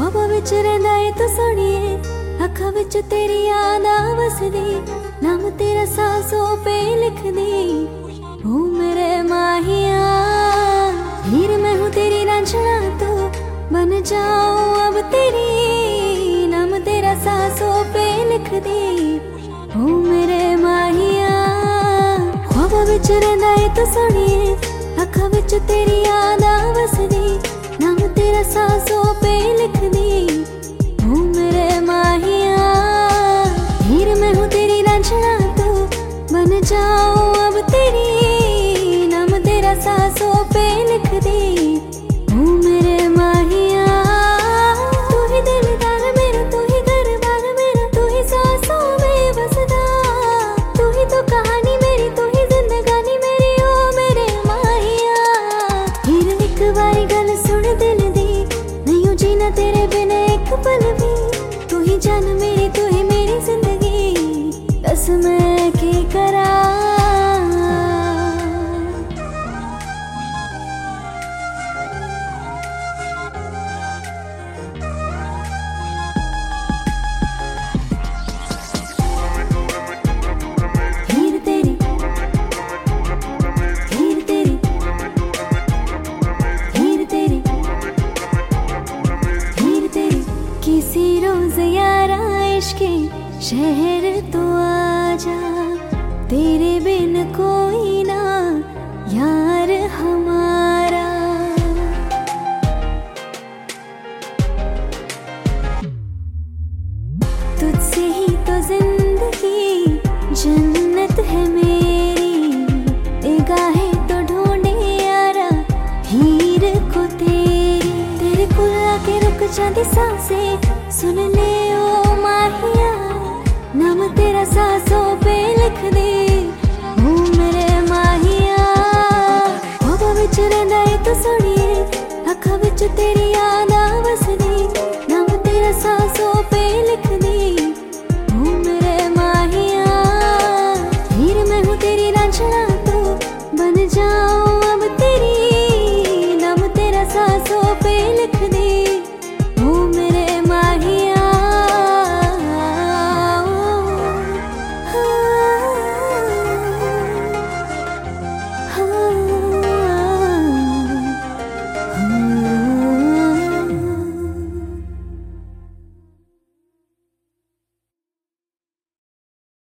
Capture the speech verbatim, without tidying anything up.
ख्वाबां विच रहिंदा ए तू सोहणीए, अखां विच तेरी याद आ वसदी, नाम तेरा सांसों पे लिखदी। ओ मेरे माहिया हीर मैं हूँ तेरी रांझना, तो बन जाऊं अब तेरी, नाम तेरा सांसों पे लिखदी। ओ मेरे माहिया ख्वाबां विच रहिंदा ए तू सोहणीए, अखां विच तेरी याद आ वसदी, नाम तेरा सांसों पे लिखदी। ओ मेरे माहिया हीर मैं हूँ तेरी रांझना, तो बन जाऊं अब तेरी, नाम तेरा सांसों पे लिखदी। ओ मेरे माहिया तू ही दिलदार मेरा, तू ही घरबार मेरा, तू ही सांसों में बसदा, तू ही तो कहानी मेरी, तू ही जिंदगानी मेरी। ओ मेरे माहिया हीर एक बारी गल सुन दिल दी, नहीं जीना तेरे बिना एक पल भी, तू ही जान मेरी, तू ही मेरी जिंदगी, दस मैं की करा। हीर तेरी हीर तेरी हीर तेरी हीर तेरी किसी रोज यारा इश्क़ शहर तो आजा, तेरे बिन कोई ना यार हमारा। तुझसे ही तो जिंदगी जन्नत है मेरी, निगाहें तो ढूंढे यारा हीर को तेरी, तेरे कोल आके रुक जाती सांसें,